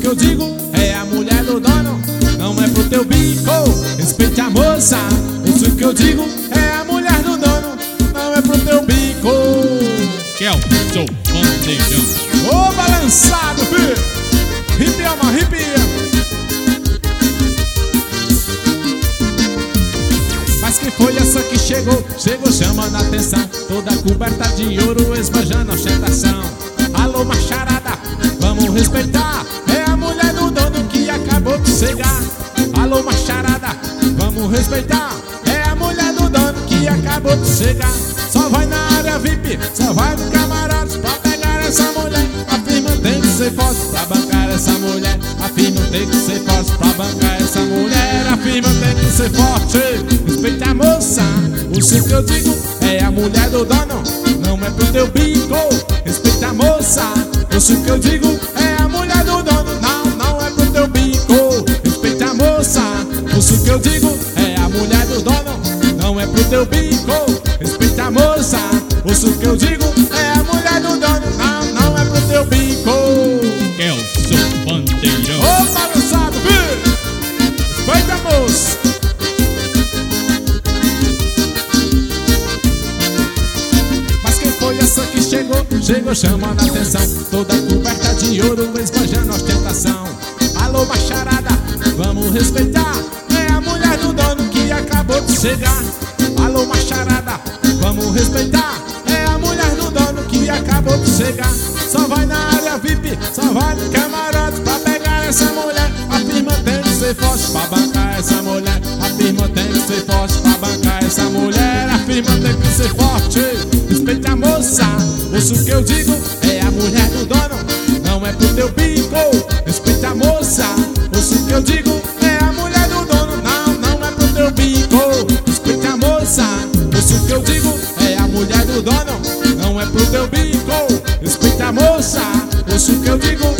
que eu digo é a mulher do dono, não é pro teu bico. Respeite a moça. Isso que eu digo é a mulher do dono, não é pro teu bico. Kelson Bandeirão. Ô balançado, filho. Hipia, uma hipia. Mas quem foi essa que chegou? Chegou chamando a atenção, toda coberta de ouro, esbanjando a ostentação. Alô, macharada, vamos respeitar. É a mulher do dono que acabou de chegar. Alô, macharada, vamos respeitar. É a mulher do dono que acabou de chegar. Só vai na área VIP, só vai no camarote pra pegar essa mulher. A firma tem que ser forte pra bancar essa mulher. A firma tem que ser forte pra bancar essa mulher. A firma tem que ser forte. Respeita a moça. Isso que eu digo é a mulher do dono, não é pro teu bico. Respeita a moça. Isso que eu digo é a mulher do dono, não é pro teu bico. Respeita a moça. Isso que eu digo é a mulher do dono, não é pro teu bico. Respeita a moça. Isso que eu digo é a mulher do dono, não é pro teu bico. Kelson Bandeirão. Ô balançado, filho. Respeita a moça. Mas quem foi essa que chegou? Chegou chamando a atenção, toda coberta de ouro, esbanjando a ostentação. Alô, macharada, vamos respeitar. É a mulher do dono que acabou de chegar. Alô, macharada, vamos respeitar. É a mulher do dono que acabou de chegar. Só vai na área VIP, só vai no camarote pra pegar essa mulher. A firma tem que ser forte pra bancar essa mulher. A firma tem que ser forte pra bancar essa mulher. A firma tem que ser forte. Respeita a moça. Isso que eu digo é a mulher do dono, não é pro teu bico. Respeita a moça. Isso que eu digo é a mulher do dono, não é pro teu bico. Respeita a moça. Isso que eu digo é a mulher do dono, não é pro teu bico. Respeita a moça. Isso que eu digo